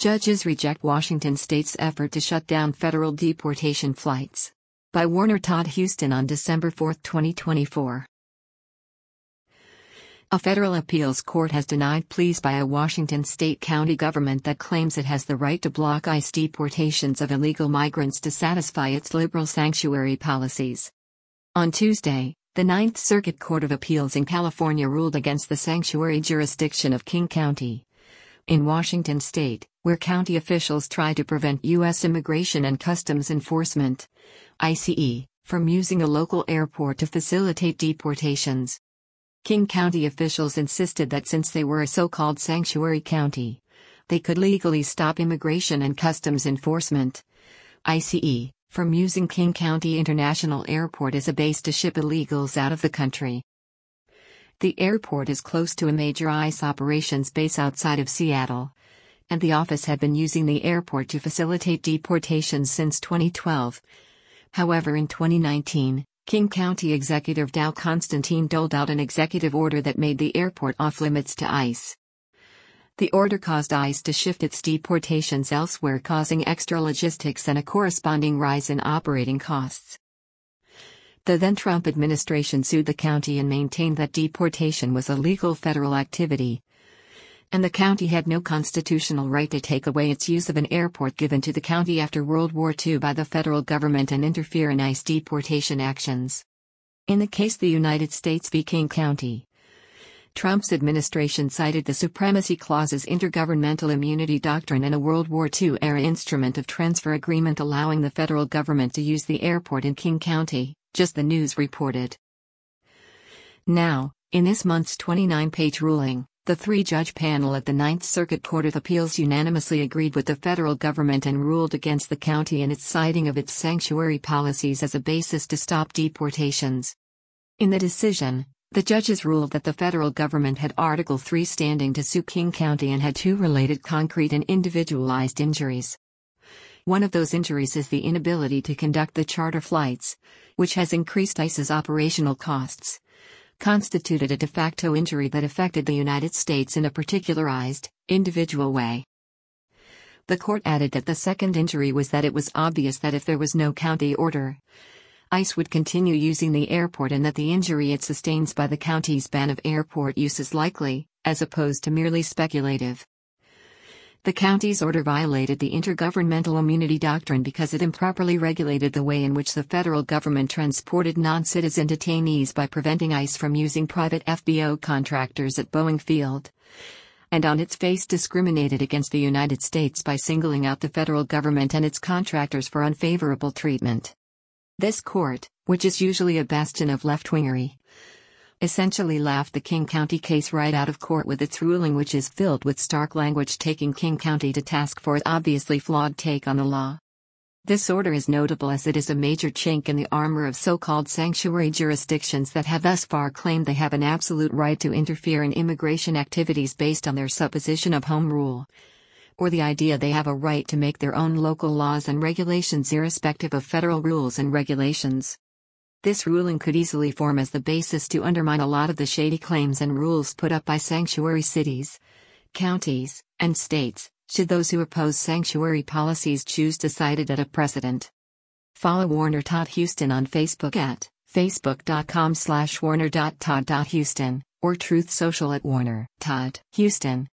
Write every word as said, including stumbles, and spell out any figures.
Judges reject Washington state's effort to shut down federal deportation flights. By Warner Todd Huston on December fourth, twenty twenty-four. A federal appeals court has denied pleas by a Washington state county government that claims it has the right to block ICE deportations of illegal migrants to satisfy its liberal sanctuary policies. On Tuesday, the Ninth Circuit Court of Appeals in California ruled against the sanctuary jurisdiction of King County in Washington state, where county officials try to prevent U S Immigration and Customs Enforcement (I C E) from using a local airport to facilitate deportations. King County officials insisted that since they were a so-called sanctuary county, they could legally stop Immigration and Customs Enforcement (I C E) from using King County International Airport as a base to ship illegals out of the country. The airport is close to a major ICE operations base outside of Seattle, and the office had been using the airport to facilitate deportations since twenty twelve. However, in twenty nineteen, King County Executive Dow Constantine doled out an executive order that made the airport off-limits to ICE. The order caused ICE to shift its deportations elsewhere, causing extra logistics and a corresponding rise in operating costs. The then-Trump administration sued the county and maintained that deportation was a legal federal activity, and the county had no constitutional right to take away its use of an airport given to the county after World War Two by the federal government and interfere in ICE deportation actions. In the case the United States v. King County, Trump's administration cited the Supremacy Clause's Intergovernmental Immunity Doctrine and a World War Two-era instrument of transfer agreement allowing the federal government to use the airport in King County, just the news reported. Now, in this month's twenty-nine page ruling, the three-judge panel at the Ninth Circuit Court of Appeals unanimously agreed with the federal government and ruled against the county in its citing of its sanctuary policies as a basis to stop deportations. In the decision, the judges ruled that the federal government had Article three standing to sue King County and had two related concrete and individualized injuries. One of those injuries is the inability to conduct the charter flights, which has increased ICE's operational costs, constituted a de facto injury that affected the United States in a particularized, individual way. The court added that the second injury was that it was obvious that if there was no county order, ICE would continue using the airport and that the injury it sustains by the county's ban of airport use is likely, as opposed to merely speculative. The county's order violated the Intergovernmental Immunity Doctrine because it improperly regulated the way in which the federal government transported non-citizen detainees by preventing ICE from using private F B O contractors at Boeing Field, and on its face discriminated against the United States by singling out the federal government and its contractors for unfavorable treatment. This court, which is usually a bastion of left-wingery, essentially laughed the King County case right out of court with its ruling, which is filled with stark language taking King County to task for its obviously flawed take on the law. This order is notable as it is a major chink in the armor of so-called sanctuary jurisdictions that have thus far claimed they have an absolute right to interfere in immigration activities based on their supposition of home rule, or the idea they have a right to make their own local laws and regulations irrespective of federal rules and regulations. This ruling could easily form as the basis to undermine a lot of the shady claims and rules put up by sanctuary cities, counties, and states, should those who oppose sanctuary policies choose to cite it as a precedent. Follow Warner Todd Huston on Facebook at facebook.com slash warner.todd.huston or Truth Social at Warner Todd Huston.